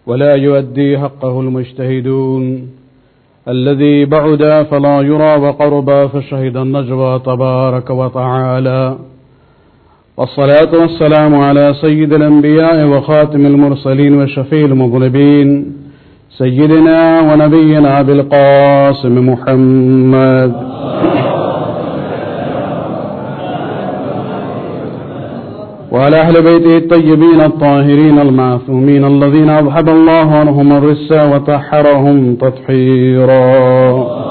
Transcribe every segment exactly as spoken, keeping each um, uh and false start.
ولا يؤدي حقه المجتهدون الذي بعد فلا يرى وقرب فشهد النجوى تبارك وتعالى. والصلاة والسلام على سيد الأنبياء وخاتم المرسلين وشفيع المذنبين سيدنا ونبينا بالقاسم محمد وعلى أهل بيته الطيبين الطاهرين المعصومين الذين أذهب الله عنهم الرجس وطهرهم تطهيرا.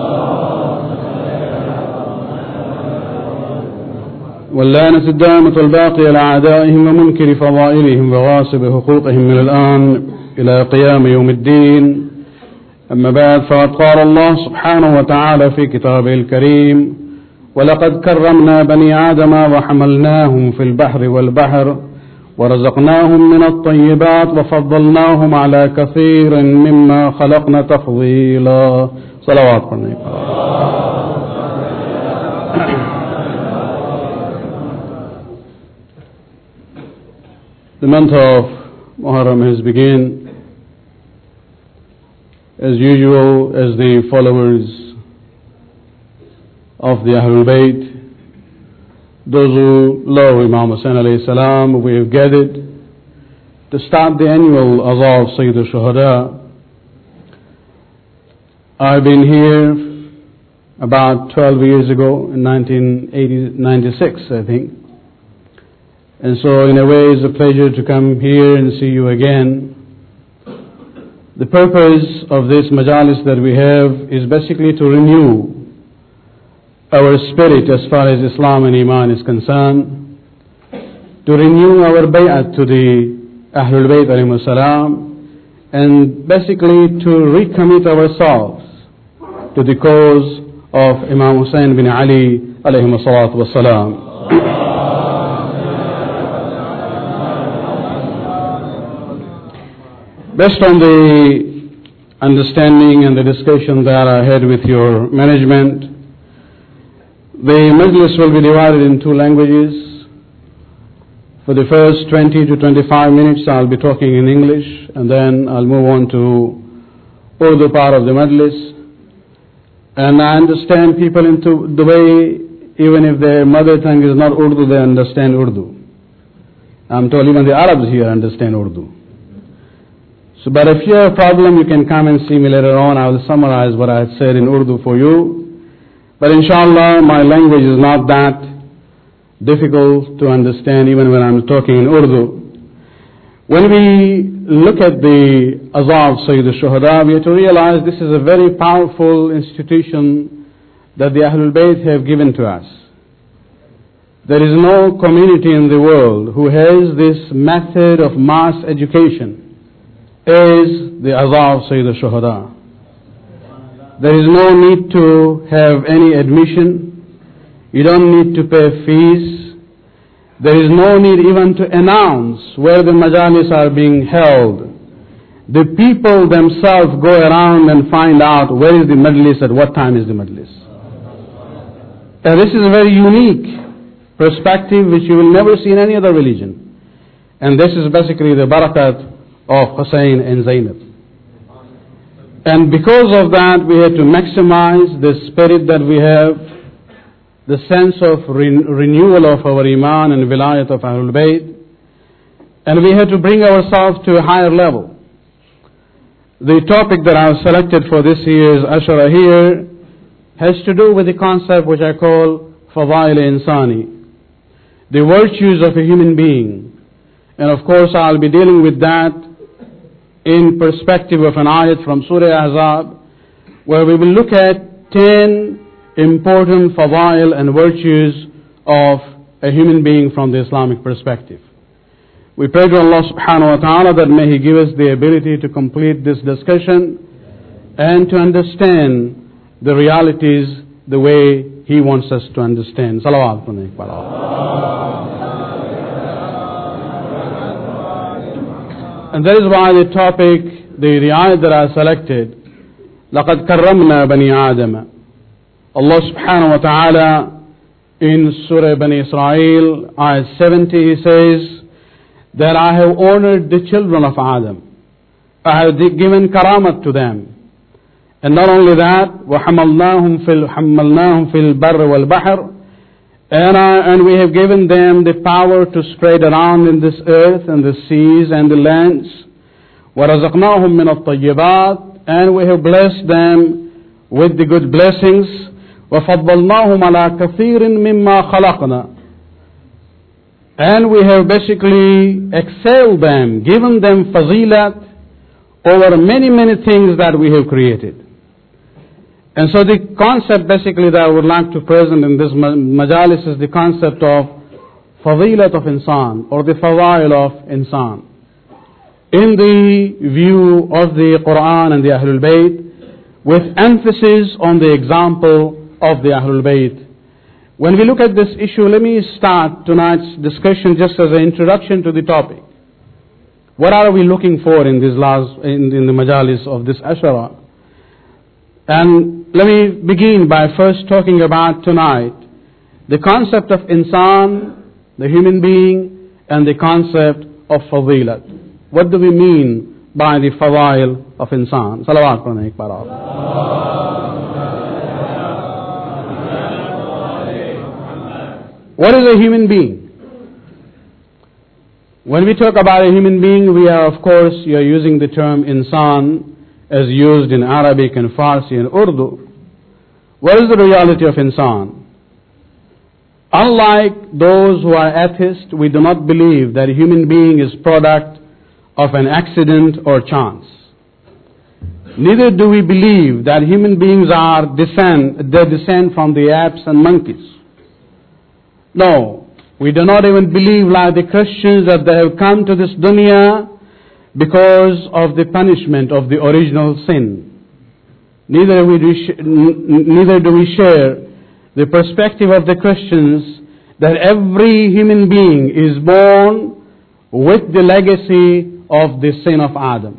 واللعنة الدائمة الباقية لأعدائهم ومنكر فضائلهم وغاصب حقوقهم من الآن إلى قيام يوم الدين. أما بعد، فقد قال الله سبحانه وتعالى في كتابه الكريم: ولقد كرمنا بني آدم وحملناهم في البحر والبحر ورزقناهم من الطيبات وفضلناهم على كثير مما خلقنا تفضيلا. صلوات عليك. The month of Muharram has begun. As usual, as the followers of the Ahlul Bayt, those who love Imam Hussain alayhi salam, we have gathered to start the annual Azhar of Sayyid al-Shuhada. I've been here about twelve years ago, in nineteen ninety-six, I think. And so in a way it's a pleasure to come here and see you again. The purpose of this majalis that we have is basically to renew our spirit as far as Islam and Iman is concerned, to renew our bay'at to the Ahlul Bayt alayhimus salam, and basically to recommit ourselves to the cause of Imam Hussain bin Ali alayhimus salatu wassalam. Based on the understanding and the discussion that I had with your management, the majlis will be divided in two languages. For the first twenty to twenty-five minutes I'll be talking in English, and then I'll move on to Urdu part of the majlis. And I understand people into the way, even if their mother tongue is not Urdu, they understand Urdu. I'm told even the Arabs here understand Urdu. So, but if you have a problem, you can come and see me later on. I will summarize what I had said in Urdu for you. But inshallah, my language is not that difficult to understand even when I'm talking in Urdu. When we look at the Azhar of Sayyid al-Shuhada, we have to realize this is a very powerful institution that the Ahlul Bayt have given to us. There is no community in the world who has this method of mass education as the Azhar of Sayyid al-Shuhada. There is no need to have any admission. You don't need to pay fees. There is no need even to announce where the majalis are being held. The people themselves go around and find out where is the majlis, at what time is the majlis. And this is a very unique perspective which you will never see in any other religion. And this is basically the barakat of Hussain and Zainab. And because of that, we have to maximize the spirit that we have, the sense of re- renewal of our Iman and Vilayat of Ahlul Bayt, and we have to bring ourselves to a higher level. The topic that I have selected for this year's Ashara here has to do with the concept which I call Fadail Insani, the virtues of a human being. And of course I'll be dealing with that in perspective of an ayat from Surah Ahzab, where we will look at ten important fadail and virtues of a human being from the Islamic perspective. We pray to Allah subhanahu wa ta'ala that may He give us the ability to complete this discussion and to understand the realities the way He wants us to understand. Salawat alayhi. And that is why the topic, the ayat that I selected, لَقَدْ كَرَّمْنَا بَنِي آدَمَ. Allah subhanahu wa ta'ala in Surah Bani Israel, ayat seventy, He says that I have honored the children of Adam. I have given karamat to them. And not only that, وَحَمَلْنَاهُمْ فِي الْحَمَّلْنَاهُمْ فِي الْبَرِّ وَالْبَحْرِ, and, uh, and we have given them the power to spread around in this earth and the seas and the lands. وَرَزَقْنَاهُمْ مِنَ الطَّيِّبَاتِ, and we have blessed them with the good blessings. وَفَضَّلْنَاهُمْ عَلَى كَثِيرٍ مِمَّا خَلَقْنَا, and we have basically excelled them, given them fazilat over many, many things that we have created. And so the concept basically that I would like to present in this majalis is the concept of fadilat of insan, or the fadail of insan, in the view of the Quran and the Ahlul Bayt, with emphasis on the example of the Ahlul Bayt. When we look at this issue, let me start tonight's discussion just as an introduction to the topic. What are we looking for in this last, in, in the majalis of this Ashara? And let me begin by first talking about tonight the concept of insan, the human being, and the concept of fadilat. What do we mean by the fadail of insan? Salawat pढ़ने एक बार आप. What is a human being? When we talk about a human being, we are, of course, you are using the term insan as used in Arabic and Farsi and Urdu. What is the reality of insan? Unlike those who are atheists, we do not believe that a human being is product of an accident or chance. Neither do we believe that human beings are descend, they descend from the apes and monkeys. No, we do not even believe like the Christians that they have come to this dunya because of the punishment of the original sin. Neither, we do, neither do we share the perspective of the Christians that every human being is born with the legacy of the sin of Adam.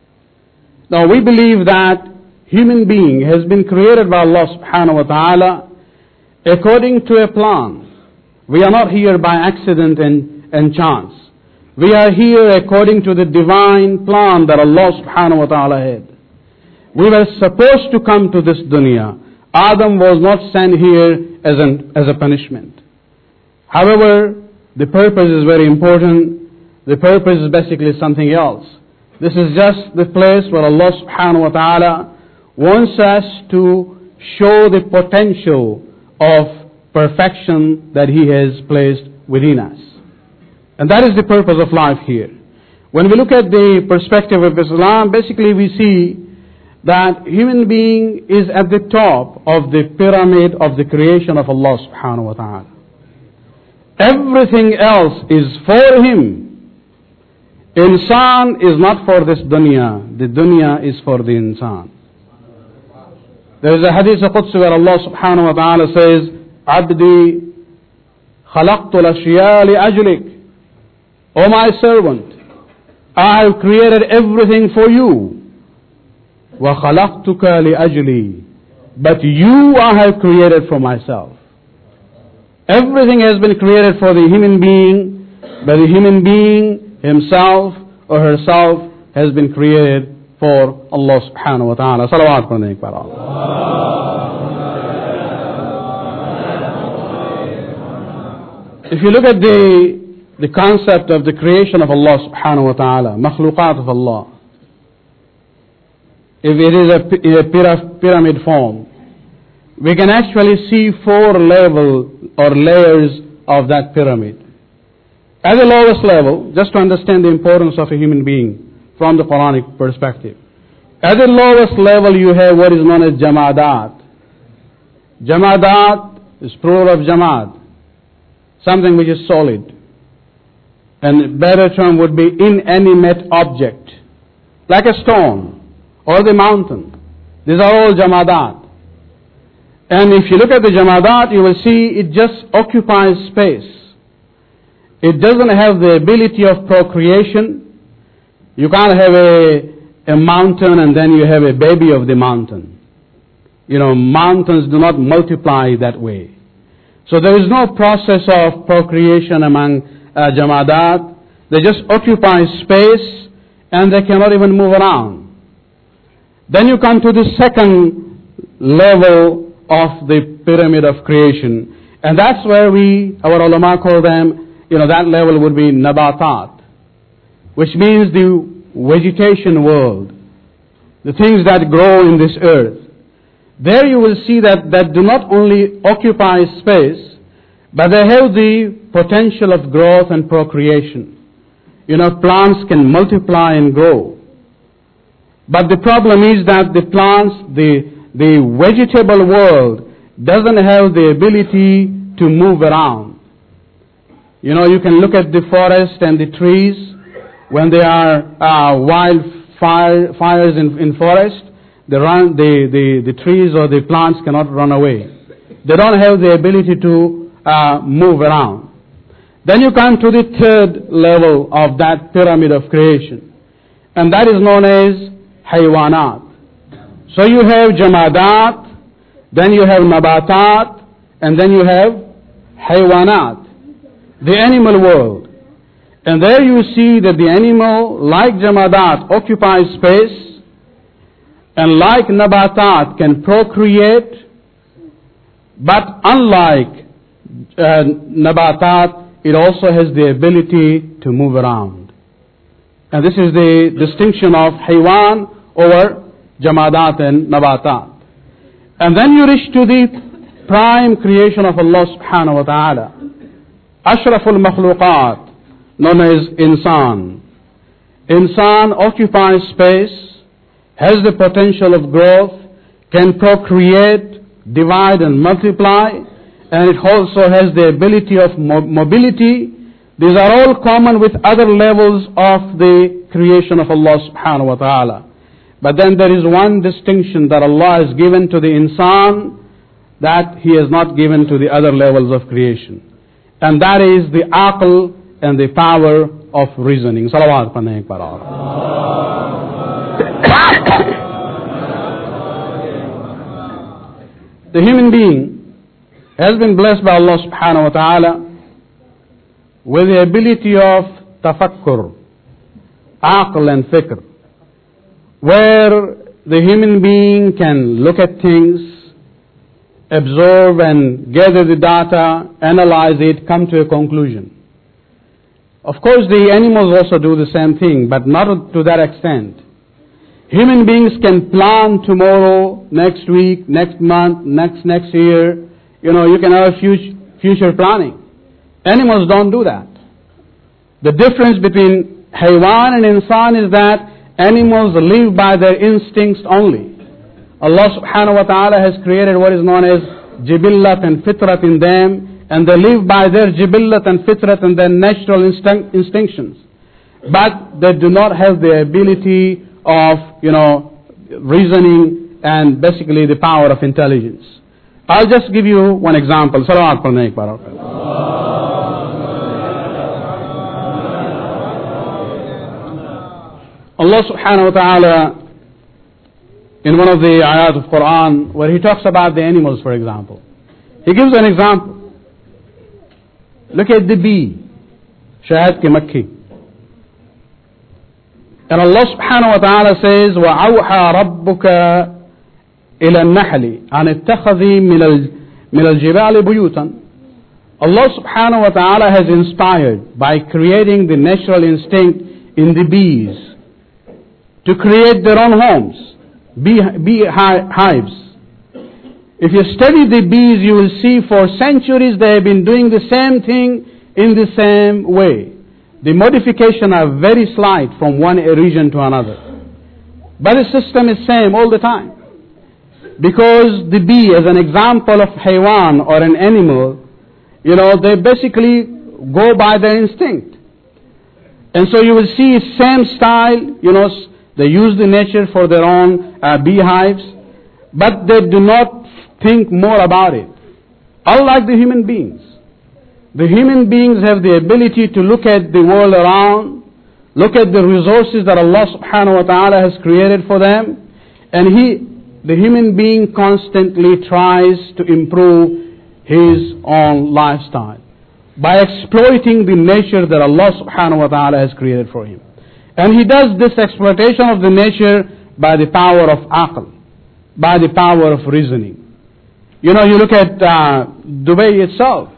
Now we believe that human being has been created by Allah subhanahu wa ta'ala according to a plan. We are not here by accident and, and chance. We are here according to the divine plan that Allah subhanahu wa ta'ala had. We were supposed to come to this dunya. Adam was not sent here as, an, as a punishment. However, the purpose is very important. The purpose is basically something else. This is just the place where Allah subhanahu wa ta'ala wants us to show the potential of perfection that He has placed within us. And that is the purpose of life here. When we look at the perspective of Islam, basically we see that human being is at the top of the pyramid of the creation of Allah subhanahu wa ta'ala. Everything else is for him. Insan is not for this dunya. The dunya is for the insan. There is a hadith of Qudsi where Allah subhanahu wa ta'ala says, Abdi khalaqtu al-ashya li-ajlik. O my servant, I have created everything for you. Wa khalaqtuka li-ajli. But you I have created for myself. Everything has been created for the human being, but the human being himself or herself has been created for Allah subhanahu wa ta'ala. Salawat pढ़ने एक बार आप. If you look at the, the concept of the creation of Allah subhanahu wa ta'ala, makhluqat of Allah, if it is a, a pyramid form, we can actually see four levels or layers of that pyramid. At the lowest level, just to understand the importance of a human being from the Quranic perspective, at the lowest level you have what is known as jamadat. Jamadat is plural of jamad, something which is solid. And a better term would be inanimate object, like a stone or the mountain. These are all jamadat. And if you look at the jamadat, you will see it just occupies space. It doesn't have the ability of procreation. You can't have a, a mountain and then you have a baby of the mountain. You know, mountains do not multiply that way. So there is no process of procreation among uh, jamadat. They just occupy space and they cannot even move around. Then you come to the second level of the pyramid of creation, and that's where we, our ulama call them, you know, that level would be nabatat, which means the vegetation world, the things that grow in this earth. There you will see that that do not only occupy space, but they have the potential of growth and procreation. You know, plants can multiply and grow. But the problem is that the plants, the, the vegetable world, doesn't have the ability to move around. You know, you can look at the forest and the trees. When there are uh, wild fire, fires in, in forest, the, run, the, the, the trees or the plants cannot run away. They don't have the ability to uh, move around. Then you come to the third level of that pyramid of creation, and that is known as haywanat. So you have jamadat, then you have nabatat, and then you have haywanat, the animal world. And there you see that the animal, like jamadat, occupies space, and like nabatat, can procreate, but unlike uh, nabatat, it also has the ability to move around. And this is the distinction of haywan over jamadat and nabatat. And then you reach to the prime creation of Allah subhanahu wa ta'ala, ashraful makhluqat, known as insan. Insan occupies space, has the potential of growth, can procreate, divide and multiply, and it also has the ability of mo- mobility. These are all common with other levels of the creation of Allah subhanahu wa ta'ala. But then there is one distinction that Allah has given to the insan that He has not given to the other levels of creation. And that is the aql and the power of reasoning. Salawat paneek para. The human being has been blessed by Allah subhanahu wa ta'ala with the ability of tafakkur, aql and fikr, where the human being can look at things, absorb and gather the data, analyze it, come to a conclusion. Of course, the animals also do the same thing, but not to that extent. Human beings can plan tomorrow, next week, next month, next next year. You know, you can have future, future planning. Animals don't do that. The difference between haywan and insan is that animals live by their instincts only. Allah subhanahu wa ta'ala has created what is known as jibillat and fitrat in them, and they live by their jibillat and fitrat and their natural instinct, instinctions. But they do not have the ability of, you know, reasoning and basically the power of intelligence. I'll just give you one example. Salawat paneek para. Allah subhanahu wa ta'ala, in one of the ayat of Quran, where He talks about the animals, for example, He gives an example. Look at the bee, shahad ki makki. And Allah subhanahu wa ta'ala says, وَأَوْحَى رَبُّكَ إِلَى النَّحْلِ أَنِ اتَّخَذِي مِنَ الْجِبَالِ بُيُوتًا. Allah subhanahu wa ta'ala has inspired by creating the natural instinct in the bees to create their own homes, bee, bee hives. If you study the bees, you will see for centuries they have been doing the same thing in the same way. The modifications are very slight from one region to another. But the system is same all the time. Because the bee, as an example of haywan or an animal, you know, they basically go by their instinct. And so you will see same style, you know, they use the nature for their own uh, beehives, but they do not think more about it. Unlike the human beings. The human beings have the ability to look at the world around, look at the resources that Allah subhanahu wa ta'ala has created for them, and he, the human being constantly tries to improve his own lifestyle by exploiting the nature that Allah subhanahu wa ta'ala has created for him. And he does this exploitation of the nature by the power of aql, by the power of reasoning. You know, you look at uh, Dubai itself.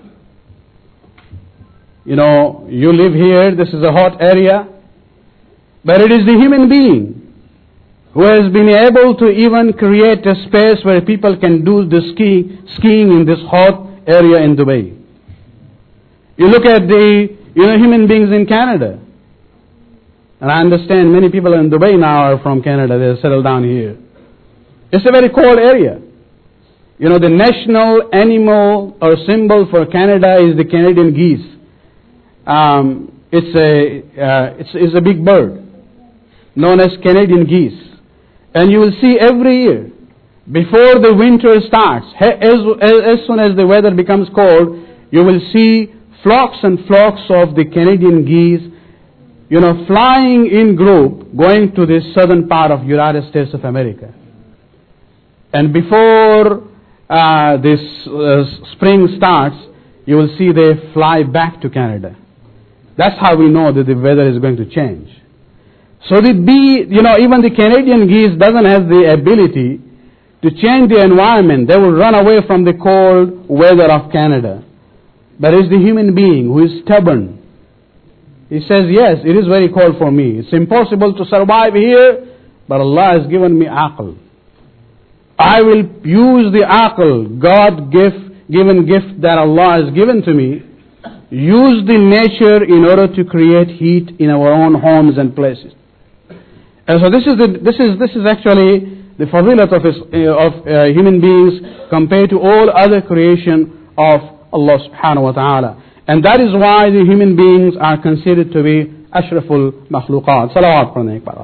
You know, you live here, this is a hot area, but it is the human being who has been able to even create a space where people can do the ski, skiing in this hot area in Dubai. You look at the, you know, human beings in Canada. And I understand many people in Dubai now are from Canada, they settled down here. It's a very cold area. You know, the national animal or symbol for Canada is the Canadian geese. Um, it's, a, uh, it's, it's a big bird known as Canadian geese. And you will see every year, before the winter starts, as, as soon as the weather becomes cold, you will see flocks and flocks of the Canadian geese, you know, flying in group, going to the southern part of United States of America. And before uh, this uh, spring starts, you will see they fly back to Canada. That's how we know that the weather is going to change. So the bee, you know, even the Canadian geese doesn't have the ability to change the environment. They will run away from the cold weather of Canada. But it's the human being who is stubborn. He says, yes, it is very cold for me. It's impossible to survive here, but Allah has given me aql. I will use the aql, God gift, given gift that Allah has given to me, use the nature in order to create heat in our own homes and places. And so this is the, this is this is actually the fadilat of, his, uh, of uh, human beings compared to all other creation of Allah subhanahu wa ta'ala. And that is why the human beings are considered to be ashraful makhluqat. Salawat pranay par.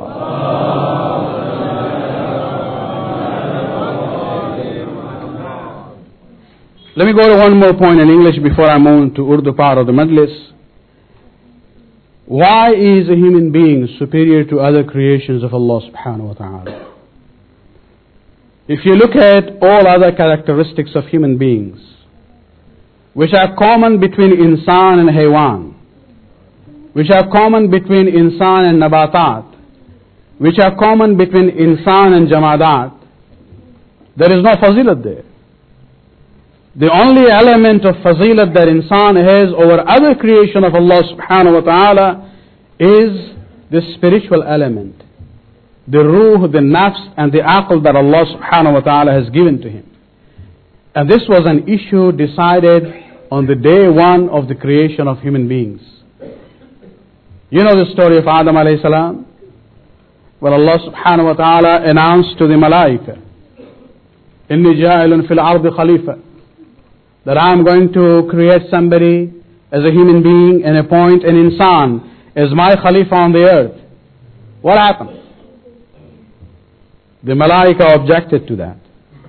Let me go to one more point in English before I move to Urdu part of the Majlis. Why is a human being superior to other creations of Allah subhanahu wa ta'ala? If you look at all other characteristics of human beings, which are common between insan and haywan, which are common between insan and nabatat, which are common between insan and jamadat, there is no fazilat there. The only element of fazilat that insan has over other creation of Allah subhanahu wa ta'ala is the spiritual element, the ruh, the nafs and the aql that Allah subhanahu wa ta'ala has given to him. And this was an issue decided on the day one of the creation of human beings. You know the story of Adam alayhi salam? Well, Allah subhanahu wa ta'ala announced to the malaika, إِنِّي جَاعِلٌ فِي الْأَرْضِ خَلِيفَةً, that I am going to create somebody as a human being and appoint an insan as my khalifa on the earth. What happened? The malaika objected to that.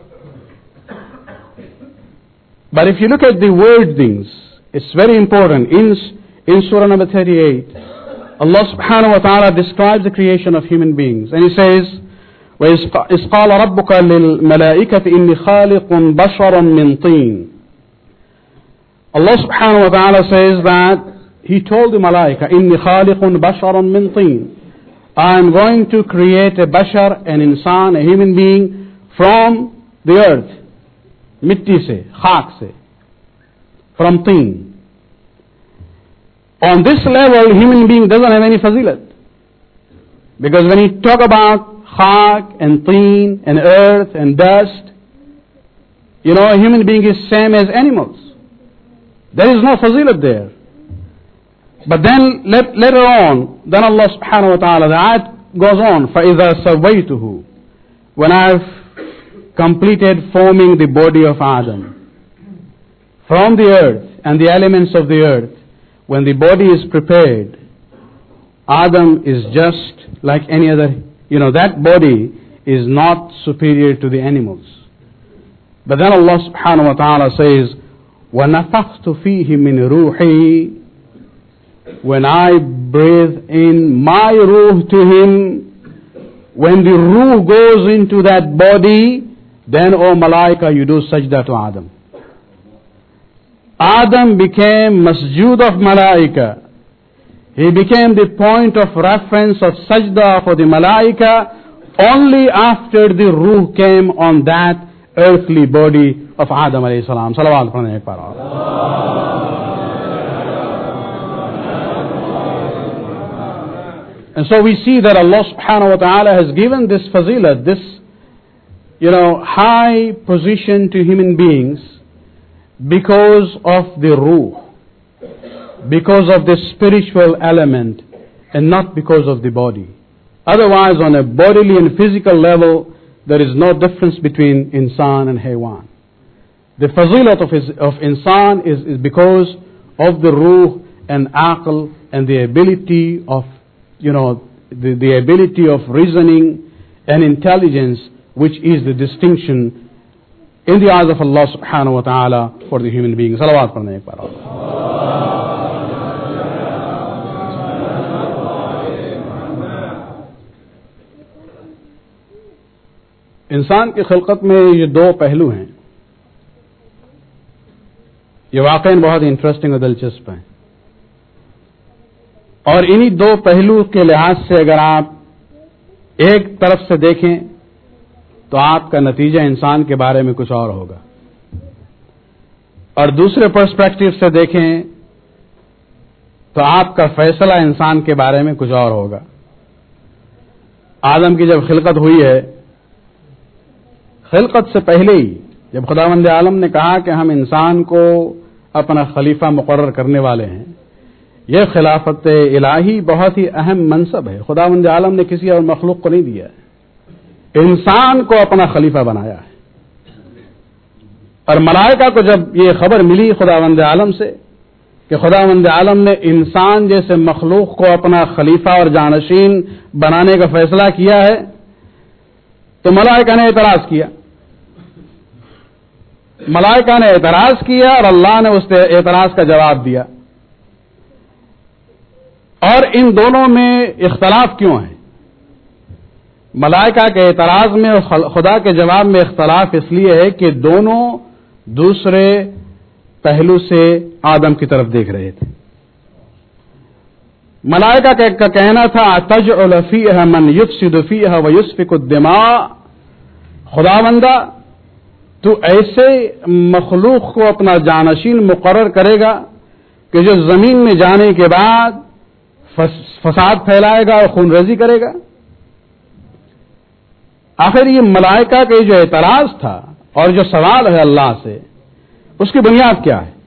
But if you look at the wordings, it's very important. In, in Surah number thirty-eight, Allah subhanahu wa ta'ala describes the creation of human beings. And He says, وَإِذْ قَالَ رَبُّكَ لِلْمَلَائِكَةِ إِنِّي خَالِقٌ بَشَرًا مِّن طِينٍ. Allah subhanahu wa ta'ala says that He told the malaika, إِنِّي خَالِقٌ بَشَرًا مِّن طِينٍ. I am going to create a bashar, an insan, a human being from the earth. Mitti se, khak se, from teen. On this level, human being doesn't have any fazilat. Because when you talk about khak and teen and earth and dust, you know, a human being is same as animals. There is no fazilat there. But then let, later on, then Allah subhanahu wa ta'ala, the ayat goes on, فَإِذَا سَوَّيْتُهُ, when I've completed forming the body of Adam from the earth and the elements of the earth, when the body is prepared, Adam is just like any other, you know, that body is not superior to the animals. But then Allah subhanahu wa ta'ala says, وَنَفَخْتُ فِيهِ مِنْ رُوحِي, when I breathe in my ruh to him, when the ruh goes into that body, then, O malaika, you do sajda to Adam. Adam became masjud of malaika. He became the point of reference of sajda for the malaika only after the ruh came on that earthly body of Adam alayhi salam. Salawat padhne ek baar. And so we see that Allah subhanahu wa ta'ala has given this fazilat, this, you know, high position to human beings because of the ruh, because of the spiritual element, and not because of the body. Otherwise, on a bodily and physical level, there is no difference between insan and haywan. The fazilat of, his, of insan is, is because of the ruh and aql and the ability of, you know, the, the ability of reasoning and intelligence, which is the distinction in the eyes of Allah subhanahu wa ta'ala for the human being. Salawat padhne ek baar. انسان کی خلقت میں یہ دو پہلو ہیں، یہ واقعاً بہت interesting اور دلچسپ ہیں، اور انہی دو پہلو کے لحاظ سے اگر آپ ایک طرف سے دیکھیں تو آپ کا نتیجہ انسان کے بارے میں کچھ اور ہوگا، اور دوسرے پرسپیکٹو سے دیکھیں تو آپ کا فیصلہ انسان کے بارے میں کچھ اور ہوگا۔ آدم کی جب خلقت ہوئی ہے، خلقت سے پہلے ہی جب خداوند عالم نے کہا کہ ہم انسان کو اپنا خلیفہ مقرر کرنے والے ہیں، یہ خلافت الہی بہت ہی اہم منصب ہے۔ خداوند عالم نے کسی اور مخلوق کو نہیں دیا ہے، انسان کو اپنا خلیفہ بنایا ہے۔ اور ملائکہ کو جب یہ خبر ملی خداوند عالم سے کہ خداوند عالم نے انسان جیسے مخلوق کو اپنا خلیفہ اور جانشین بنانے کا فیصلہ کیا ہے، تو ملائکہ نے اعتراض کیا ملائکہ نے اعتراض کیا اور اللہ نے اس اعتراض کا جواب دیا۔ اور ان دونوں میں اختلاف کیوں ہے؟ ملائکہ کے اعتراض میں اور خدا کے جواب میں اختلاف اس لیے ہے کہ دونوں دوسرے پہلو سے آدم کی طرف دیکھ رہے تھے۔ ملائکہ کا کہنا تھا تجعل فیہا من یفسد فیہا ویسفک الدماء، خداوندہ تو ایسے مخلوق کو اپنا جانشین مقرر کرے گا کہ جو زمین میں جانے کے بعد فساد پھیلائے گا اور خون ریزی کرے گا۔ آخر یہ ملائکہ کے جو اعتراض تھا اور جو سوال ہے اللہ سے، اس کی بنیاد کیا ہے؟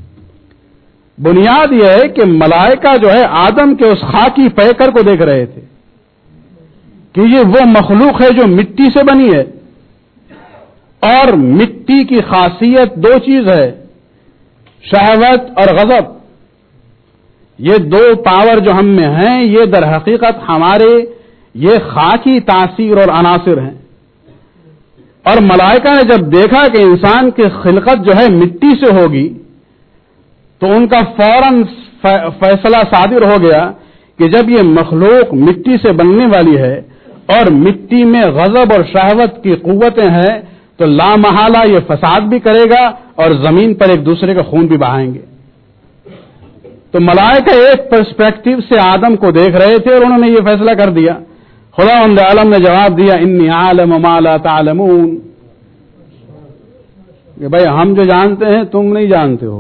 بنیاد یہ ہے کہ ملائکہ جو ہے آدم کے اس خاکی پیکر کو دیکھ رہے تھے کہ یہ وہ مخلوق ہے جو مٹی سے بنی ہے، اور مٹی کی خاصیت دو چیز ہے، شہوت اور غضب۔ یہ دو پاور جو ہم میں ہیں، یہ در حقیقت ہمارے یہ خاکی تاثیر اور عناصر ہیں۔ اور ملائکہ نے جب دیکھا کہ انسان کی خلقت جو ہے مٹی سے ہوگی، تو ان کا فوراً فیصلہ صادر ہو گیا کہ جب یہ مخلوق مٹی سے بننے والی ہے اور مٹی میں غضب اور شہوت کی قوتیں ہیں، تو لا محالہ یہ فساد بھی کرے گا اور زمین پر ایک دوسرے کا خون بھی بہائیں گے۔ تو ملائکہ ایک پرسپیکٹو سے آدم کو دیکھ رہے تھے اور انہوں نے یہ فیصلہ کر دیا۔ خداوند عالم نے جواب دیا انی عالم ما لا تعلمون، کہ بھائی ہم جو جانتے ہیں تم نہیں جانتے ہو۔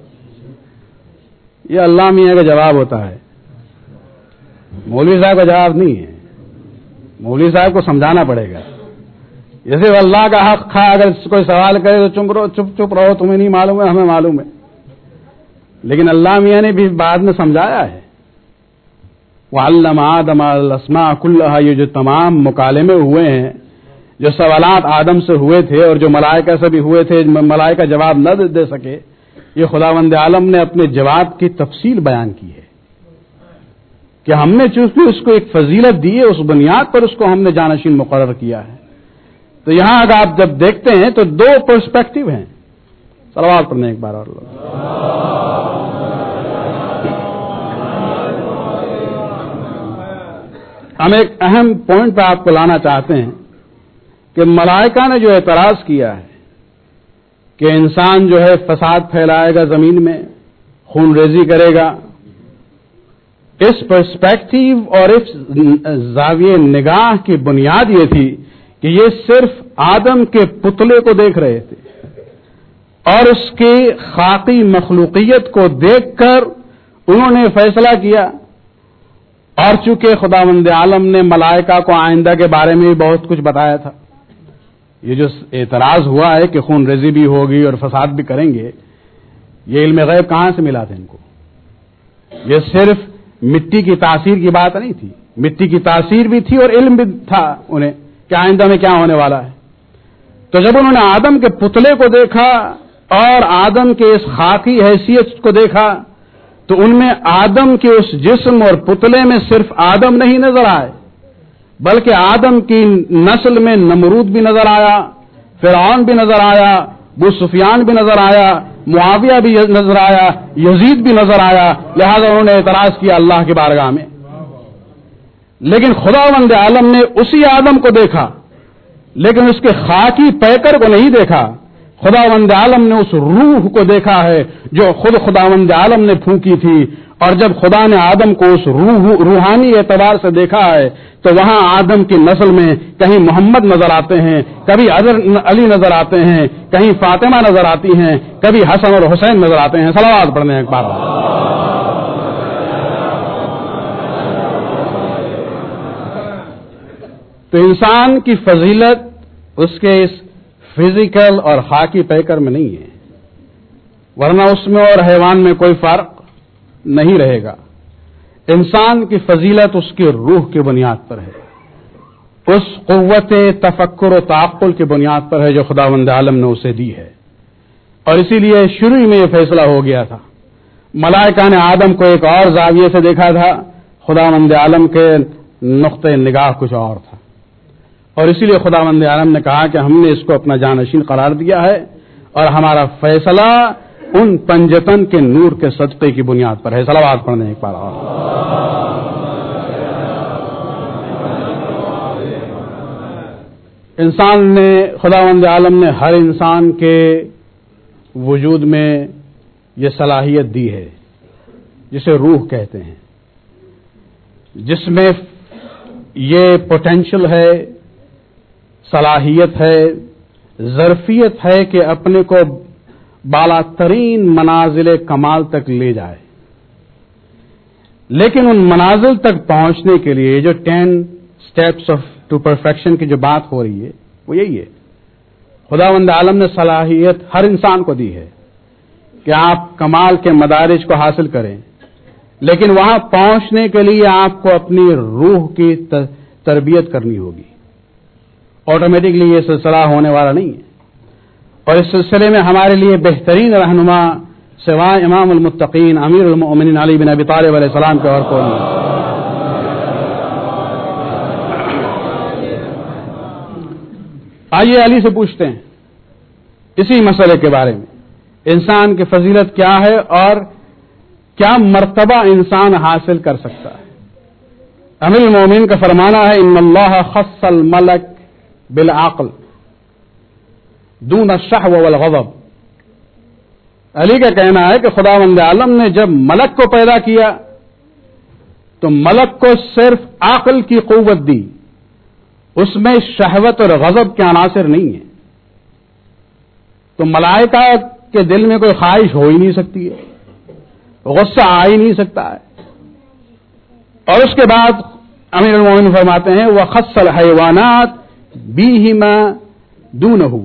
یہ اللہ میاں کا جواب ہوتا ہے، مولوی صاحب کا جواب نہیں ہے۔ مولوی صاحب کو سمجھانا پڑے گا، جیسے اللہ کا حق تھا، اگر کوئی سوال کرے تو چپ رہو چپ چپ رہو تمہیں نہیں معلوم ہے ہمیں معلوم ہے۔ لیکن اللہ میاں نے بھی بعد میں سمجھایا ہے، وَعَلَّمَ آدَمَ الْأَسْمَاءَ كُلَّهَا، یہ جو تمام مکالمے ہوئے ہیں، جو سوالات آدم سے ہوئے تھے اور جو ملائکہ سے بھی ہوئے تھے، ملائکہ جواب نہ دے سکے، یہ خداوند عالم نے اپنے جواب کی تفصیل بیان کی ہے کہ ہم نے چونکہ اس کو ایک فضیلت دی ہے، اس بنیاد پر اس کو ہم نے جانشین مقرر کیا ہے۔ تو یہاں اگر آپ جب دیکھتے ہیں تو دو پرسپیکٹو ہیں۔ صلوات پڑھنے ایک بار اور لوگ ہم ایک اہم پوائنٹ پہ آپ کو لانا چاہتے ہیں کہ ملائکہ نے جو اعتراض کیا ہے کہ انسان جو ہے فساد پھیلائے گا زمین میں، خون ریزی کرے گا، اس پرسپیکٹو اور اس زاویہ نگاہ کی بنیاد یہ تھی کہ یہ صرف آدم کے پتلے کو دیکھ رہے تھے اور اس کی خاکی مخلوقیت کو دیکھ کر انہوں نے فیصلہ کیا. اور چونکہ خداوند عالم نے ملائکہ کو آئندہ کے بارے میں بھی بہت کچھ بتایا تھا، یہ جو اعتراض ہوا ہے کہ خون ریزی بھی ہوگی اور فساد بھی کریں گے، یہ علم غیب کہاں سے ملا تھا ان کو؟ یہ صرف مٹی کی تاثیر کی بات نہیں تھی، مٹی کی تاثیر بھی تھی اور علم بھی تھا انہیں کہ آئندہ میں کیا ہونے والا ہے. تو جب انہوں نے آدم کے پتلے کو دیکھا اور آدم کے اس خاکی حیثیت کو دیکھا تو ان میں آدم کے اس جسم اور پتلے میں صرف آدم نہیں نظر آئے، بلکہ آدم کی نسل میں نمرود بھی نظر آیا، فرعون بھی نظر آیا، ابو سفیان بھی نظر آیا، معاویہ بھی نظر آیا، یزید بھی نظر آیا. لہذا انہوں نے اعتراض کیا اللہ کی بارگاہ میں. لیکن خداوند عالم نے اسی آدم کو دیکھا لیکن اس کے خاکی پیکر کو نہیں دیکھا. خداوند عالم نے اس روح کو دیکھا ہے جو خود خداوند عالم نے پھونکی تھی، اور جب خدا نے آدم کو اس روح روحانی اعتبار سے دیکھا ہے تو وہاں آدم کی نسل میں کہیں محمد نظر آتے ہیں، کبھی علی نظر آتے ہیں، کہیں فاطمہ نظر آتی ہیں، کبھی حسن اور حسین نظر آتے ہیں. صلوات پڑھنے ایک بار. تو انسان کی فضیلت اس کے اس فزیکل اور خاکی پیکر میں نہیں ہے، ورنہ اس میں اور حیوان میں کوئی فرق نہیں رہے گا. انسان کی فضیلت اس کی روح کی بنیاد پر ہے، اس قوت تفکر و تعقل کی بنیاد پر ہے جو خداوند عالم نے اسے دی ہے. اور اسی لیے شروع میں یہ فیصلہ ہو گیا تھا. ملائکہ نے آدم کو ایک اور زاویے سے دیکھا تھا، خداوند عالم کے نقطۂ نگاہ کچھ اور تھا، اور اسی لیے خداوند عالم نے کہا کہ ہم نے اس کو اپنا جانشین قرار دیا ہے اور ہمارا فیصلہ ان پنجتن کے نور کے صدقے کی بنیاد پر ہے. صلوات پڑھنے ایک بار اور. انسان نے خداوند عالم نے ہر انسان کے وجود میں یہ صلاحیت دی ہے جسے روح کہتے ہیں، جس میں یہ پوٹینشل ہے، صلاحیت ہے، ظرفیت ہے کہ اپنے کو بالا ترین منازل کمال تک لے جائے. لیکن ان منازل تک پہنچنے کے لیے جو ten steps of to perfection کی جو بات ہو رہی ہے وہ یہی ہے. خداوند عالم نے صلاحیت ہر انسان کو دی ہے کہ آپ کمال کے مدارج کو حاصل کریں، لیکن وہاں پہنچنے کے لیے آپ کو اپنی روح کی تربیت کرنی ہوگی. آٹومیٹکلی یہ سلسلہ ہونے والا نہیں ہے، اور اس سلسلے میں ہمارے لیے بہترین رہنما سوائے امام المتقین امیر المؤمنین علی بن ابی طالب علیہ السلام کے اور کوئی نہیں. آئیے علی سے پوچھتے ہیں اسی مسئلے کے بارے میں، انسان کی فضیلت کیا ہے اور کیا مرتبہ انسان حاصل کر سکتا ہے. امیر المؤمنین کا فرمانا ہے ان اللہ خص الملک بالعقل دون الشحو والغضب. علی کا کہنا ہے کہ خداوند عالم نے جب ملک کو پیدا کیا تو ملک کو صرف عقل کی قوت دی، اس میں شہوت اور غضب کے عناصر نہیں ہیں. تو ملائکہ کے دل میں کوئی خواہش ہو ہی نہیں سکتی ہے، غصہ آ ہی نہیں سکتا ہے. اور اس کے بعد امیر المومنین فرماتے ہیں وَخَصَّ الْحَيْوَانَاتِ بِهِمَا دُونَهُ.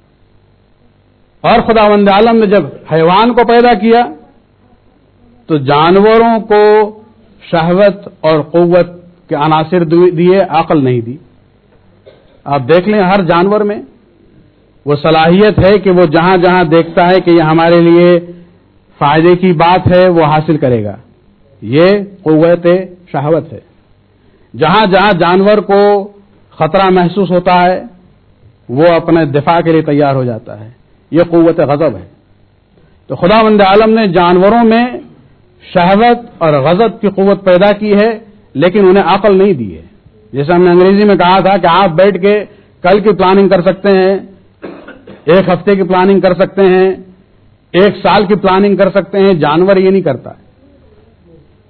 اور خداوند عالم نے جب حیوان کو پیدا کیا تو جانوروں کو شہوت اور قوت کے عناصر دیے، عقل نہیں دی. آپ دیکھ لیں ہر جانور میں وہ صلاحیت ہے کہ وہ جہاں جہاں دیکھتا ہے کہ یہ ہمارے لیے فائدے کی بات ہے وہ حاصل کرے گا، یہ قوت شہوت ہے. جہاں جہاں جانور کو خطرہ محسوس ہوتا ہے وہ اپنے دفاع کے لیے تیار ہو جاتا ہے، یہ قوت غضب ہے. تو خداوند عالم نے جانوروں میں شہوت اور غضب کی قوت پیدا کی ہے لیکن انہیں عقل نہیں دی ہے. جیسے ہم نے انگریزی میں کہا تھا کہ آپ بیٹھ کے کل کی پلاننگ کر سکتے ہیں، ایک ہفتے کی پلاننگ کر سکتے ہیں، ایک سال کی پلاننگ کر سکتے ہیں، جانور یہ نہیں کرتا.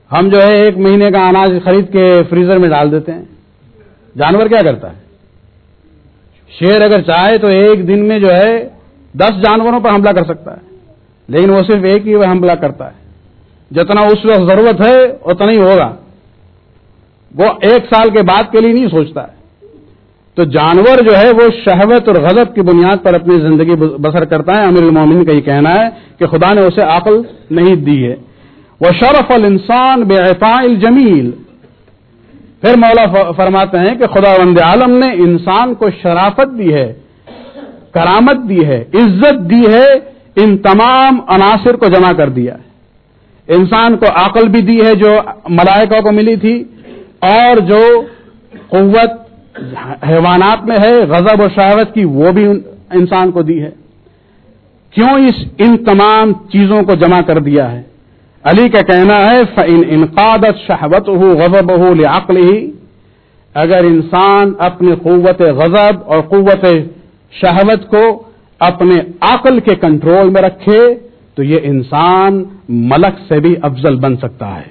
ہم جو ہے ایک مہینے کا اناج خرید کے فریزر میں ڈال دیتے ہیں. جانور کیا کرتا ہے؟ شیر اگر چاہے تو ایک دن میں جو ہے دس جانوروں پر حملہ کر سکتا ہے، لیکن وہ صرف ایک ہی حملہ کرتا ہے. جتنا اس وقت ضرورت ہے اتنا ہی ہوگا، وہ ایک سال کے بعد کے لیے نہیں سوچتا ہے. تو جانور جو ہے وہ شہوت اور غضب کی بنیاد پر اپنی زندگی بسر کرتا ہے. امیر المومنین کا یہ کہنا ہے کہ خدا نے اسے عقل نہیں دی ہے. وشرف الانسان باعطاء الجمیل. پھر مولا فرماتے ہیں کہ خداوند عالم نے انسان کو شرافت دی ہے، کرامت دی ہے، عزت دی ہے، ان تمام عناصر کو جمع کر دیا ہے. انسان کو عقل بھی دی ہے جو ملائکہ کو ملی تھی، اور جو قوت حیوانات میں ہے غضب و شہوت کی وہ بھی انسان کو دی ہے. کیوں اس ان تمام چیزوں کو جمع کر دیا ہے؟ علی کا کہنا ہے فَإِنْ انقادت شہوتہ غضبہ لعقلہ. اگر انسان اپنی قوت غضب اور قوت شہوت کو اپنے عقل کے کنٹرول میں رکھے تو یہ انسان ملک سے بھی افضل بن سکتا ہے.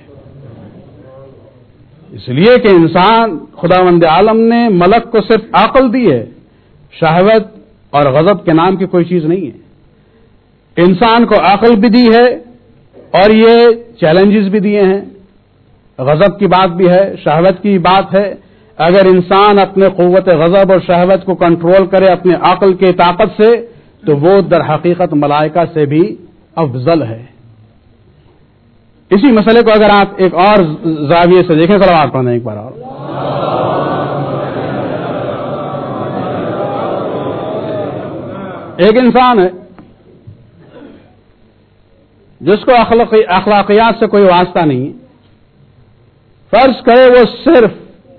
اس لیے کہ انسان خداوند عالم نے ملک کو صرف عقل دی ہے، شہوت اور غضب کے نام کی کوئی چیز نہیں ہے. انسان کو عقل بھی دی ہے اور یہ چیلنجز بھی دیے ہیں. غضب کی بات بھی ہے، شہوت کی بات ہے. اگر انسان اپنے قوت غضب اور شہوت کو کنٹرول کرے اپنے عقل کی طاقت سے تو وہ در حقیقت ملائکہ سے بھی افضل ہے. اسی مسئلے کو اگر آپ ایک اور زاویے سے دیکھیں، صلوات پڑھیں ایک بار اور. ایک انسان ہے جس کو اخلاقی اخلاقیات سے کوئی واسطہ نہیں ہے. فرض کرے وہ صرف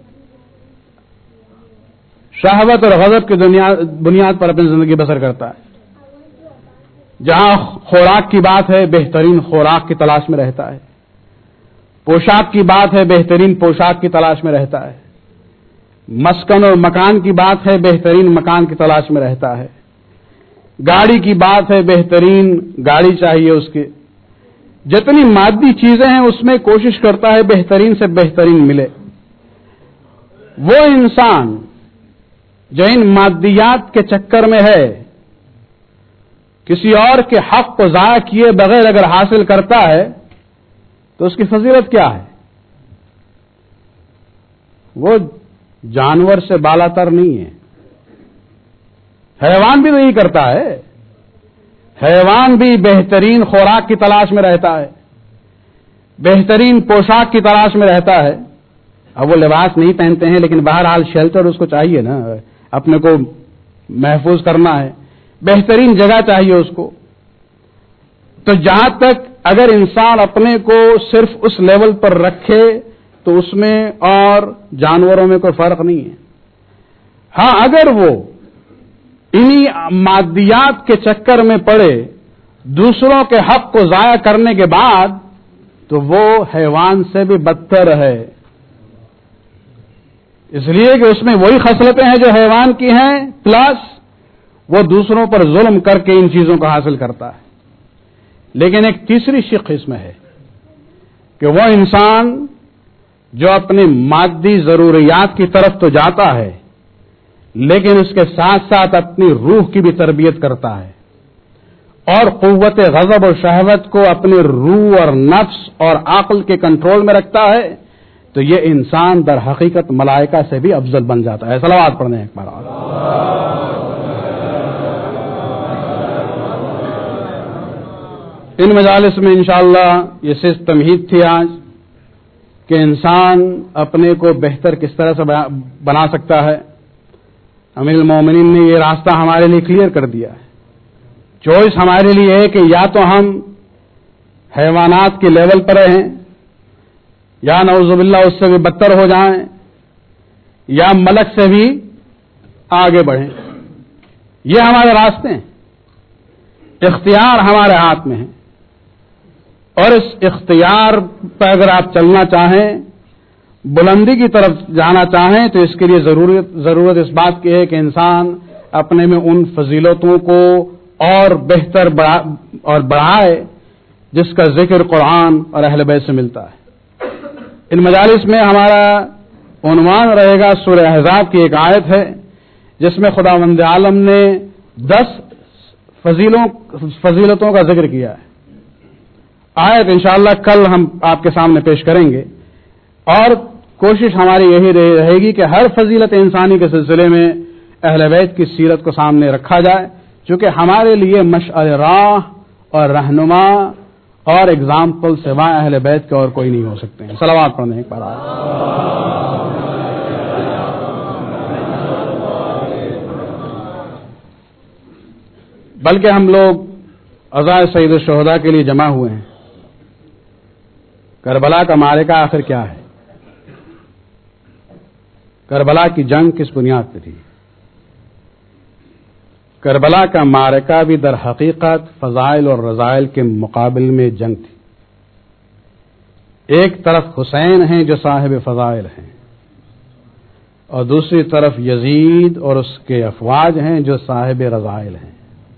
شہوت اور غضب کی بنیاد پر اپنی زندگی بسر کرتا ہے. جہاں خوراک کی بات ہے بہترین خوراک کی تلاش میں رہتا ہے، پوشاک کی بات ہے بہترین پوشاک کی تلاش میں رہتا ہے، مسکن اور مکان کی بات ہے بہترین مکان کی تلاش میں رہتا ہے، گاڑی کی بات ہے بہترین گاڑی چاہیے اس کے. جتنی مادی چیزیں ہیں اس میں کوشش کرتا ہے بہترین سے بہترین ملے. وہ انسان جو ان مادیات کے چکر میں ہے کسی اور کے حق کو ضائع کیے بغیر اگر حاصل کرتا ہے تو اس کی فضیلت کیا ہے؟ وہ جانور سے بالا تر نہیں ہے. حیوان بھی نہیں کرتا ہے. حیوان بھی بہترین خوراک کی تلاش میں رہتا ہے، بہترین پوشاک کی تلاش میں رہتا ہے. اب وہ لباس نہیں پہنتے ہیں لیکن بہرحال شیلٹر اس کو چاہیے نا، اپنے کو محفوظ کرنا ہے، بہترین جگہ چاہیے اس کو. تو جہاں تک اگر انسان اپنے کو صرف اس لیول پر رکھے تو اس میں اور جانوروں میں کوئی فرق نہیں ہے. ہاں اگر وہ انہی مادیات کے چکر میں پڑے دوسروں کے حق کو ضائع کرنے کے بعد تو وہ حیوان سے بھی بدتر ہے. اس لیے کہ اس میں وہی خصلتیں ہیں جو حیوان کی ہیں، پلس وہ دوسروں پر ظلم کر کے ان چیزوں کو حاصل کرتا ہے. لیکن ایک تیسری شق اس میں ہے کہ وہ انسان جو اپنی مادی ضروریات کی طرف تو جاتا ہے لیکن اس کے ساتھ ساتھ اپنی روح کی بھی تربیت کرتا ہے اور قوت غضب اور شہوت کو اپنی روح اور نفس اور عقل کے کنٹرول میں رکھتا ہے تو یہ انسان در حقیقت ملائکہ سے بھی افضل بن جاتا ہے. صلوات پڑھنے ایک بار اور. ان مجالس میں انشاءاللہ یہ صرف تمہید تھی آج کہ انسان اپنے کو بہتر کس طرح سے بنا سکتا ہے. امیر المومنین نے یہ راستہ ہمارے لیے کلیئر کر دیا ہے. چوائس ہمارے لیے ہے کہ یا تو ہم حیوانات کے لیول پر رہیں یا نعوذ باللہ اس سے بھی بدتر ہو جائیں یا ملک سے بھی آگے بڑھیں. یہ ہمارے راستے ہیں. اختیار ہمارے ہاتھ میں ہے اور اس اختیار پر اگر آپ چلنا چاہیں، بلندی کی طرف جانا چاہیں تو اس کے لیے ضرورت ضرورت اس بات کی ہے کہ انسان اپنے میں ان فضیلتوں کو اور بہتر بڑھا اور بڑھائے جس کا ذکر قرآن اور اہل بیت سے ملتا ہے. ان مجالس میں ہمارا عنوان رہے گا سورہ احزاب کی ایک آیت ہے جس میں خداوند عالم نے دس فضیلوں فضیلتوں کا ذکر کیا ہے. آیت انشاءاللہ کل ہم آپ کے سامنے پیش کریں گے اور کوشش ہماری یہی رہے گی کہ ہر فضیلت انسانی کے سلسلے میں اہل بیت کی سیرت کو سامنے رکھا جائے چونکہ ہمارے لیے مشعل راہ اور رہنما اور اگزامپل سوائے اہل بیت کے اور کوئی نہیں ہو سکتے ہیں. صلوات پڑھنے ایک بار بلکہ ہم لوگ عزائے سید الشہداء کے لیے جمع ہوئے ہیں. کربلا کا معرکہ آخر کیا ہے؟ کربلا کی جنگ کس بنیاد پہ تھی؟ کربلا کا معرکہ بھی در حقیقت فضائل اور رذائل کے مقابل میں جنگ تھی. ایک طرف حسین ہیں جو صاحب فضائل ہیں اور دوسری طرف یزید اور اس کے افواج ہیں جو صاحب رذائل ہیں.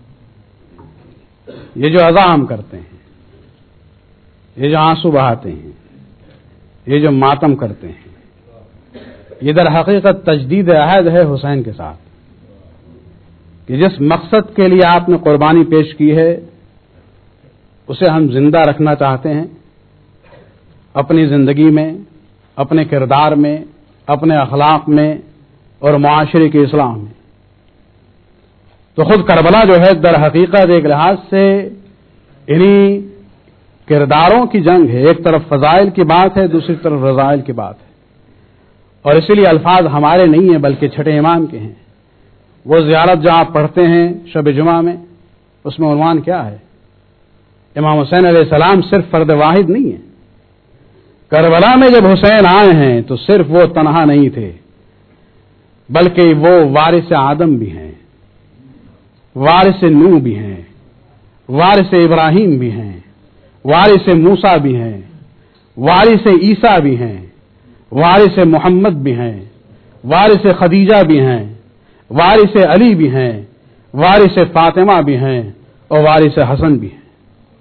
یہ جو عزا ہم کرتے ہیں، یہ جو آنسو بہاتے ہیں، یہ جو ماتم کرتے ہیں، یہ در حقیقت تجدید عہد ہے حسین کے ساتھ کہ جس مقصد کے لیے آپ نے قربانی پیش کی ہے اسے ہم زندہ رکھنا چاہتے ہیں اپنی زندگی میں، اپنے کردار میں، اپنے اخلاق میں اور معاشرے کی اصلاح میں. تو خود کربلا جو ہے در حقیقت ایک لحاظ سے انہی کرداروں کی جنگ ہے. ایک طرف فضائل کی بات ہے، دوسری طرف رذائل کی بات ہے اور اسی لیے الفاظ ہمارے نہیں ہیں بلکہ چھٹے امام کے ہیں. وہ زیارت جو آپ پڑھتے ہیں شب جمعہ میں، اس میں عنوان کیا ہے؟ امام حسین علیہ السلام صرف فرد واحد نہیں ہے. کربلا میں جب حسین آئے ہیں تو صرف وہ تنہا نہیں تھے بلکہ وہ وارث آدم بھی ہیں، وارث نوح بھی ہیں، وارث ابراہیم بھی ہیں، وارث موسیٰ بھی ہیں، وارث عیسیٰ بھی ہیں، وارث محمد بھی ہیں، وارث خدیجہ بھی ہیں، وارث علی بھی ہیں، وارث فاطمہ بھی ہیں اور وارث حسن بھی ہیں.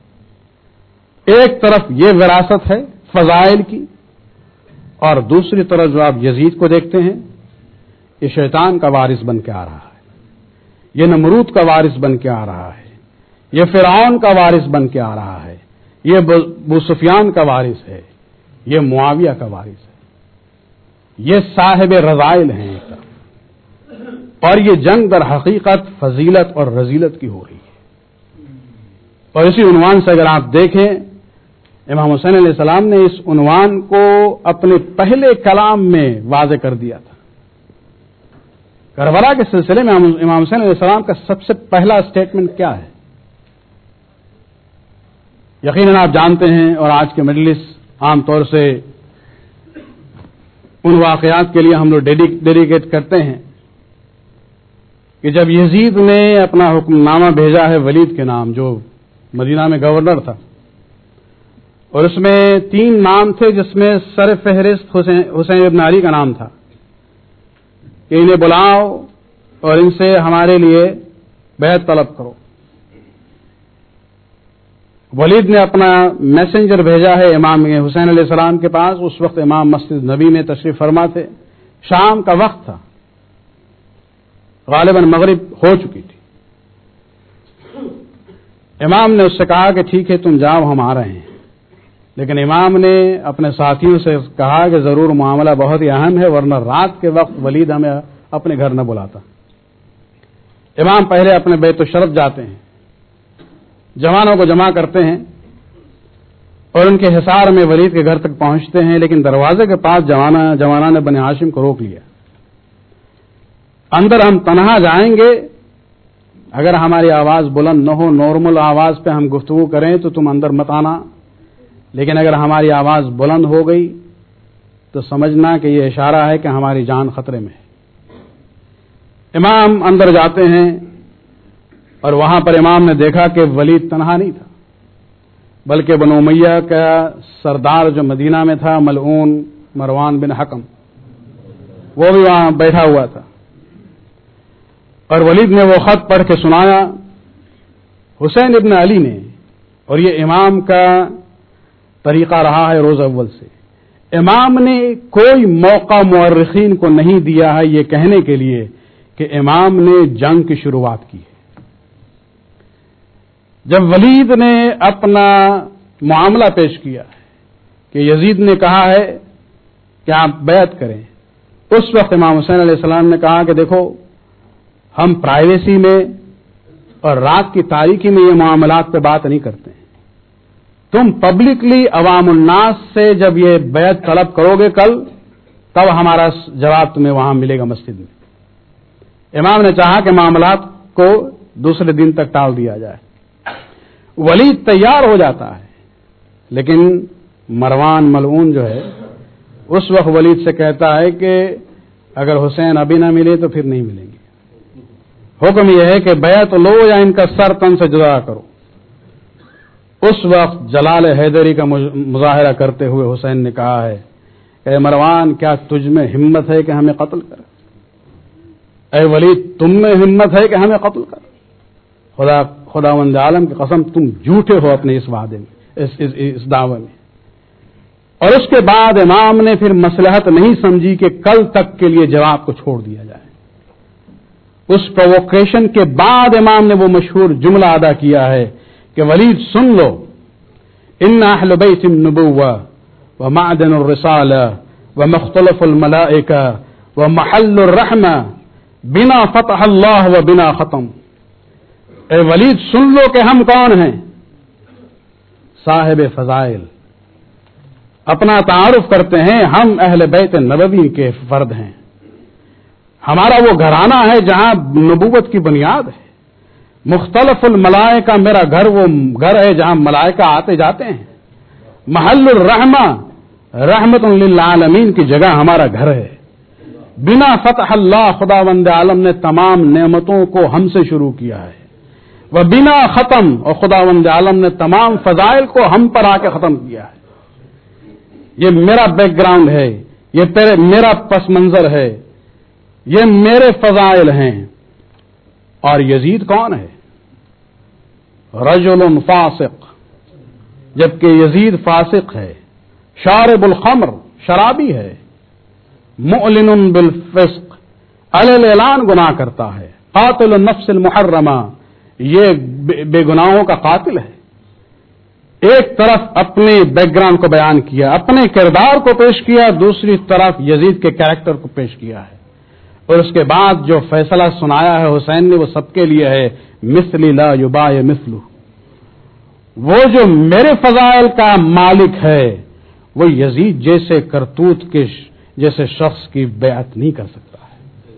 ایک طرف یہ وراثت ہے فضائل کی اور دوسری طرف جو آپ یزید کو دیکھتے ہیں یہ شیطان کا وارث بن کے آ رہا ہے، یہ نمرود کا وارث بن کے آ رہا ہے، یہ فرعون کا وارث بن کے آ رہا ہے، یہ ابو سفیان کا وارث ہے، یہ معاویہ کا وارث ہے. یہ صاحب رذائل ہیں ایک طرف اور یہ جنگ در حقیقت فضیلت اور رذیلت کی ہو رہی ہے. اور اسی عنوان سے اگر آپ دیکھیں امام حسین علیہ السلام نے اس عنوان کو اپنے پہلے کلام میں واضح کر دیا تھا. کربلا کے سلسلے میں امام حسین علیہ السلام کا سب سے پہلا اسٹیٹمنٹ کیا ہے؟ یقیناً آپ جانتے ہیں اور آج کے مجلس عام طور سے ان واقعات کے لیے ہم لوگ ڈیڈیکیٹ کرتے ہیں کہ جب یزید نے اپنا حکم نامہ بھیجا ہے ولید کے نام جو مدینہ میں گورنر تھا اور اس میں تین نام تھے جس میں سر فہرست حسین حسین ابن علی کا نام تھا کہ انہیں بلاؤ اور ان سے ہمارے لیے بیعت طلب کرو. ولید نے اپنا میسنجر بھیجا ہے امام حسین علیہ السلام کے پاس. اس وقت امام مسجد نبی میں تشریف فرما تھے، شام کا وقت تھا، غالباً مغرب ہو چکی تھی. امام نے اس سے کہا کہ ٹھیک ہے تم جاؤ ہم آ رہے ہیں، لیکن امام نے اپنے ساتھیوں سے کہا کہ ضرور معاملہ بہت ہی اہم ہے ورنہ رات کے وقت ولید ہمیں اپنے گھر نہ بلاتا. امام پہلے اپنے بیت الشرف جاتے ہیں، جوانوں کو جمع کرتے ہیں اور ان کے حصار میں ولید کے گھر تک پہنچتے ہیں، لیکن دروازے کے پاس جوانا جوانوں نے بنی ہاشم کو روک لیا. اندر ہم تنہا جائیں گے، اگر ہماری آواز بلند نہ ہو، نارمل آواز پہ ہم گفتگو کریں تو تم اندر مت آنا، لیکن اگر ہماری آواز بلند ہو گئی تو سمجھنا کہ یہ اشارہ ہے کہ ہماری جان خطرے میں ہے. امام اندر جاتے ہیں اور وہاں پر امام نے دیکھا کہ ولید تنہا نہیں تھا بلکہ بنو امیہ کا سردار جو مدینہ میں تھا ملعون مروان بن حکم وہ بھی وہاں بیٹھا ہوا تھا. اور ولید نے وہ خط پڑھ کے سنایا حسین ابن علی نے، اور یہ امام کا طریقہ رہا ہے روز اول سے. امام نے کوئی موقع مورخین کو نہیں دیا ہے یہ کہنے کے لیے کہ امام نے جنگ کی شروعات کی ہے۔ جب ولید نے اپنا معاملہ پیش کیا ہے کہ یزید نے کہا ہے کہ آپ بیعت کریں، اس وقت امام حسین علیہ السلام نے کہا کہ دیکھو ہم پرائیویسی میں اور رات کی تاریکی میں یہ معاملات پہ بات نہیں کرتے ہیں، تم پبلکلی عوام الناس سے جب یہ بیعت طلب کرو گے کل، تب ہمارا جواب تمہیں وہاں ملے گا مسجد میں۔ امام نے چاہا کہ معاملات کو دوسرے دن تک ٹال دیا جائے۔ ولید تیار ہو جاتا ہے، لیکن مروان ملعون جو ہے اس وقت ولید سے کہتا ہے کہ اگر حسین ابھی نہ ملے تو پھر نہیں ملیں گے، حکم یہ ہے کہ بیعت لو یا ان کا سر تن سے جدا کرو۔ اس وقت جلال حیدری کا مظاہرہ کرتے ہوئے حسین نے کہا ہے اے مروان، کیا تجھ میں ہمت ہے کہ ہمیں قتل کر؟ اے ولید، تم میں ہمت ہے کہ ہمیں قتل کر؟ خدا خداوند عالم کی قسم، تم جھوٹے ہو اپنے اس وعدے میں، اس, اس, اس دعوے میں۔ اور اس کے بعد امام نے پھر مصلحت نہیں سمجھی کہ کل تک کے لیے جواب کو چھوڑ دیا جائے۔ اس پرووکیشن کے بعد امام نے وہ مشہور جملہ ادا کیا ہے کہ ولید سن لو، ان اہل بیت النبوہ ومعدن الرسالہ ومختلف الملائکہ ومحل الرحمہ بنا فتح اللہ و بنا ختم۔ اے ولید سن لو کہ ہم کون ہیں، صاحب فضائل، اپنا تعارف کرتے ہیں، ہم اہل بیت نبوی کے فرد ہیں، ہمارا وہ گھرانہ ہے جہاں نبوت کی بنیاد ہے۔ مختلف الملائکہ، میرا گھر وہ گھر ہے جہاں ملائکہ آتے جاتے ہیں۔ محل الرحمہ، رحمت للعالمین کی جگہ ہمارا گھر ہے۔ بنا فتح اللہ، خداوند عالم نے تمام نعمتوں کو ہم سے شروع کیا ہے۔ وہ بنا ختم، اور خداوند عالم نے تمام فضائل کو ہم پر آ کے ختم کیا ہے۔ یہ میرا بیک گراؤنڈ ہے، یہ میرا پس منظر ہے، یہ میرے فضائل ہیں۔ اور یزید کون ہے؟ رجل فاسق، جبکہ یزید فاسق ہے، شارب الخمر، شرابی ہے، معلن بالفسق، علی اعلان گناہ کرتا ہے، قاتل النفس المحرمہ، یہ بے گناہوں کا قاتل ہے۔ ایک طرف اپنے بیک گراؤنڈ کو بیان کیا، اپنے کردار کو پیش کیا، دوسری طرف یزید کے کیریکٹر کو پیش کیا ہے، اور اس کے بعد جو فیصلہ سنایا ہے حسین نے وہ سب کے لیے ہے، مثلی لا یباع مثلہ، وہ جو میرے فضائل کا مالک ہے وہ یزید جیسے کرتوت کے جیسے شخص کی بیعت نہیں کر سکتا ہے۔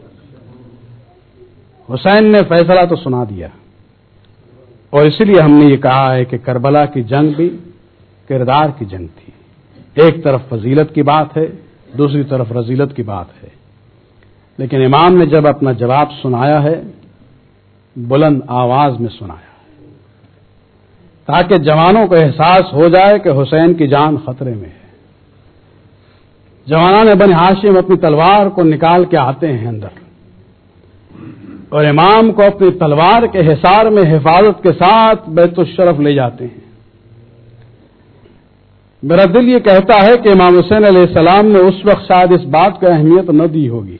حسین نے فیصلہ تو سنا دیا، اور اسی لیے ہم نے یہ کہا ہے کہ کربلا کی جنگ بھی کردار کی جنگ تھی۔ ایک طرف فضیلت کی بات ہے، دوسری طرف رذیلت کی بات ہے، لیکن امام نے جب اپنا جواب سنایا ہے بلند آواز میں سنایا ہے تاکہ جوانوں کو احساس ہو جائے کہ حسین کی جان خطرے میں ہے۔ جوانان بنی ہاشم اپنی تلوار کو نکال کے آتے ہیں اندر، اور امام کو اپنی تلوار کے حصار میں حفاظت کے ساتھ بیت الشرف لے جاتے ہیں۔ میرا دل یہ کہتا ہے کہ امام حسین علیہ السلام نے اس وقت شاید اس بات کو اہمیت نہ دی ہوگی،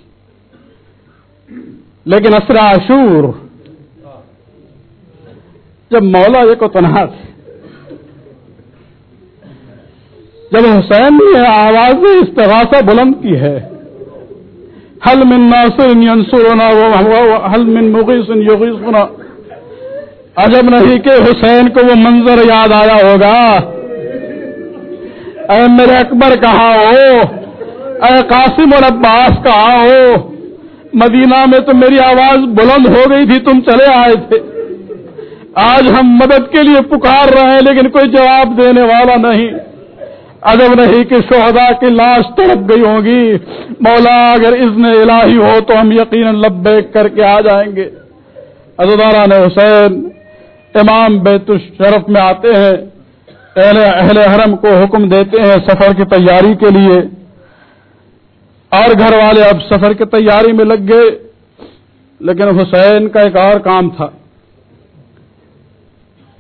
لیکن اسری عاشور جب مولا یہ کو تنہا تھے، جب حسین نے آواز استغاثہ بلند کی ہے، حل من ناصر ینصرنا وحل من مغیث یغیثنا، عجب نہیں کہ حسین کو وہ منظر یاد آیا ہوگا، اے میرے اکبر کہاں ہو، اے قاسم اور عباس کہاں ہو، مدینہ میں تو میری آواز بلند ہو گئی تھی، تم چلے آئے تھے، آج ہم مدد کے لیے پکار رہے ہیں لیکن کوئی جواب دینے والا نہیں، عجب نہیں کہ شہداء کی لاش تڑپ گئی ہوگی، مولا اگر اذن الہی ہو تو ہم یقیناً لبیک کر کے آ جائیں گے۔ عزاداران حسین، امام بیت الشرف میں آتے ہیں، اہل اہل حرم کو حکم دیتے ہیں سفر کی تیاری کے لیے، اور گھر والے اب سفر کی تیاری میں لگ گئے، لیکن حسین کا ایک اور کام تھا،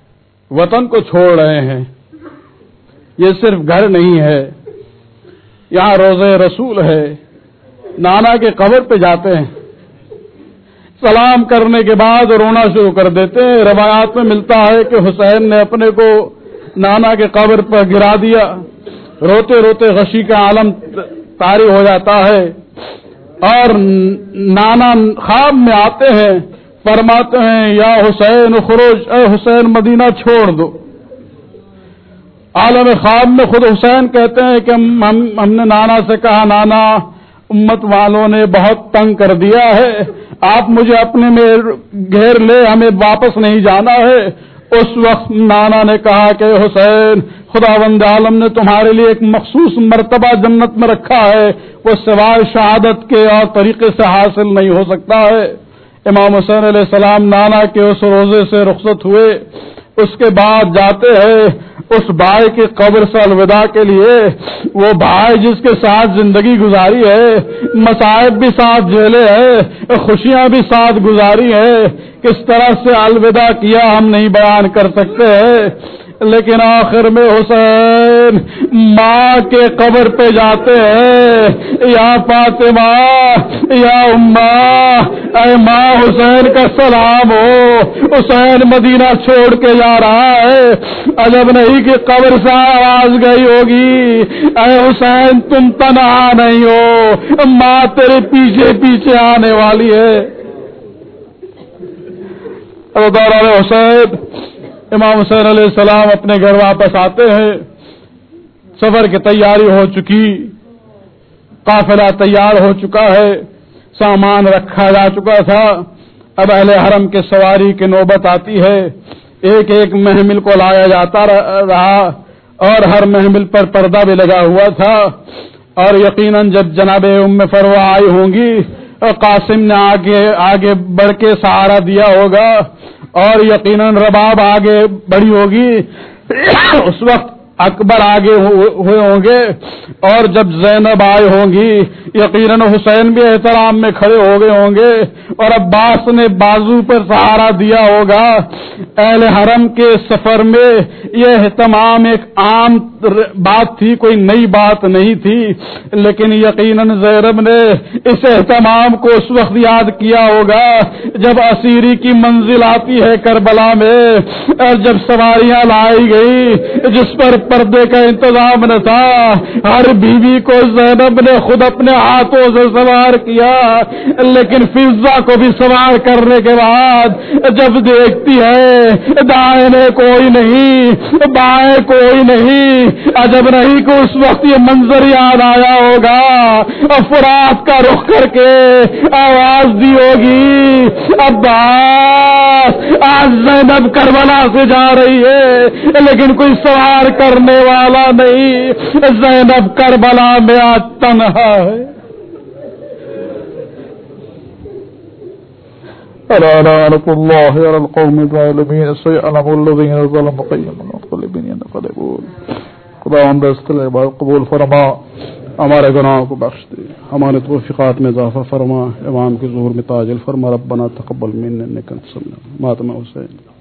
وطن کو چھوڑ رہے ہیں، یہ صرف گھر نہیں ہے، یہاں روضہ رسول ہے، نانا کے قبر پہ جاتے ہیں، سلام کرنے کے بعد رونا شروع کر دیتے ہیں۔ روایات میں ملتا ہے کہ حسین نے اپنے کو نانا کے قبر پر گرا دیا، روتے روتے غشی کا عالم طاری ہو جاتا ہے، اور نانا خواب میں آتے ہیں، فرماتے ہیں یا حسین خروج، اے حسین مدینہ چھوڑ دو۔ عالم خواب میں خود حسین کہتے ہیں کہ ہم, ہم نے نانا سے کہا نانا امت والوں نے بہت تنگ کر دیا ہے، آپ مجھے اپنے میں گھیر لے، ہمیں واپس نہیں جانا ہے۔ اس وقت نانا نے کہا کہ حسین خداوند عالم نے تمہارے لیے ایک مخصوص مرتبہ جنت میں رکھا ہے، وہ سوائے شہادت کے اور طریقے سے حاصل نہیں ہو سکتا ہے۔ امام حسین علیہ السلام نانا کے اس روزے سے رخصت ہوئے، اس کے بعد جاتے ہیں اس بھائی کی قبر سے الوداع کے لیے، وہ بھائی جس کے ساتھ زندگی گزاری ہے، مصائب بھی ساتھ جھیلے ہیں، خوشیاں بھی ساتھ گزاری ہیں، کس طرح سے الوداع کیا ہم نہیں بیان کر سکتے ہیں، لیکن آخر میں حسین ماں کے قبر پہ جاتے ہیں، یا فاطمہ یا اماں، اے ماں حسین کا سلام ہو، حسین مدینہ چھوڑ کے جا رہا ہے، عجب نہیں کہ قبر سے آواز گئی ہوگی، اے حسین تم تنہا نہیں ہو، ماں تیرے پیچھے پیچھے آنے والی ہے۔ حسین امام حسین علیہ السلام اپنے گھر واپس آتے ہیں، سفر کی تیاری ہو چکی، قافلہ تیار ہو چکا ہے، سامان رکھا جا چکا تھا، اب اہل حرم کے سواری کی نوبت آتی ہے، ایک ایک محمل کو لایا جاتا رہا، اور ہر محمل پر پردہ بھی لگا ہوا تھا، اور یقیناً جب جناب ام فروہ آئی ہوں گی، قاسم نے آگے آگے بڑھ کے سہارا دیا ہوگا، اور یقیناً رباب آگے بڑھی ہوگی، اس وقت اکبر آگے ہوئے ہوں گے، اور جب زینب آئی ہوں گی یقیناً حسین بھی احترام میں کھڑے ہو گئے ہوں گے، اور عباس نے بازو پر سہارا دیا ہوگا۔ اہل حرم کے سفر میں یہ اہتمام ایک عام بات تھی، کوئی نئی بات نہیں تھی، لیکن یقیناً زینب نے اس اہتمام کو اس وقت یاد کیا ہوگا جب اسیری کی منزل آتی ہے کربلا میں، اور جب سواریاں لائی گئی جس پر پردے کا انتظام نہ تھا، ہر بیوی کو زینب نے خود اپنے ہاتھوں سے سوار کیا، لیکن فضہ کو بھی سوار کرنے کے بعد جب دیکھتی ہے دائیں میں کوئی نہیں، بائیں کوئی نہیں، عجب نہیں کہ اس وقت یہ منظر یاد آیا ہوگا، اور فرات کا رخ کر کے آواز دی ہوگی عباس، آج زینب کربلا سے جا رہی ہے لیکن کوئی سوار کرنے والا نہیں، زینب کربلا میں آج تنہا ہے۔ ألا لعنة الله على القوم الظالمين سيعلم الذين ظلموا أي منقلب ينقلبون۔ خداوند استقبال قبول فرما، ہمارے گناہوں کو بخش دے، ہمارے توفیقات میں اضافہ فرما، امام کے ظہور میں تاجل فرما، ربنا تقبل منا انك انت السميع العليم۔ ماتم حسین۔